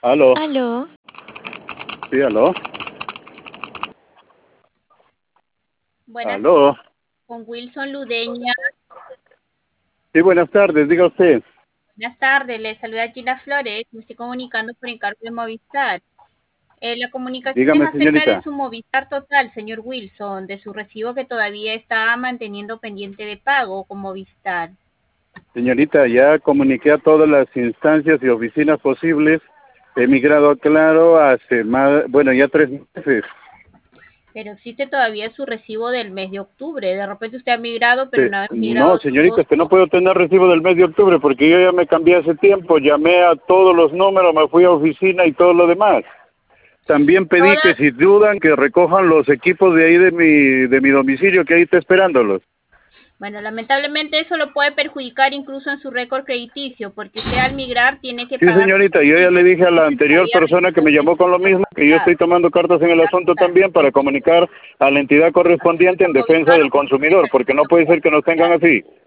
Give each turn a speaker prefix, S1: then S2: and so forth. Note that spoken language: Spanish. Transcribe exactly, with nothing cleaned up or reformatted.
S1: Aló,
S2: Aló,
S1: sí, aló,
S3: Buenas tardes,
S1: aló.
S3: con Wilson Ludeña.
S1: Sí, buenas tardes, diga usted.
S3: Buenas tardes, le saluda Gina Flores. Me estoy comunicando por encargo de Movistar. Eh, la comunicación es
S1: Dígame,
S3: acerca de
S1: señorita.
S3: su Movistar Total, señor Wilson, de su recibo que todavía está manteniendo pendiente de pago con Movistar.
S1: Señorita, ya comuniqué a todas las instancias y oficinas posibles. He migrado a Claro hace más, bueno, ya tres meses.
S3: Pero existe todavía su recibo del mes de octubre. De repente usted ha migrado, pero
S1: Se-
S3: no ha
S1: No,
S3: migrado
S1: señorita, es
S3: todos.
S1: que no puedo tener recibo del mes de octubre porque yo ya me cambié hace tiempo. Llamé a todos los números, me fui a oficina y todo lo demás. También pedí que
S3: Todas.
S1: si dudan que recojan los equipos de ahí de mi, de mi domicilio, que ahí está esperándolos.
S3: Bueno, lamentablemente eso lo puede perjudicar incluso en su récord crediticio, porque usted al migrar tiene que
S1: Sí,
S3: pagar su
S1: señorita, yo ya le
S3: servicio.
S1: dije a la
S3: Entonces
S1: anterior
S3: todavía
S1: persona que
S3: recibo
S1: me
S3: del
S1: llamó con lo
S3: señor
S1: mismo, que yo estoy
S3: pasado.
S1: tomando cartas en el asunto también para comunicar a la entidad correspondiente en defensa del consumidor, porque no puede ser que nos tengan así.